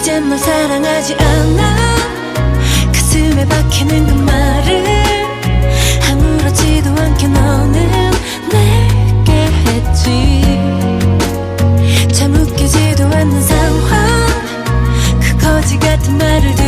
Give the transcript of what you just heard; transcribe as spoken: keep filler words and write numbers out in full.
이젠 널 사랑하지 않아. 가슴에 박히는 그 말을 아무렇지도 않게 너는 내게 했지. 참 웃기지도 않는 상황, 그 거지 같은 말을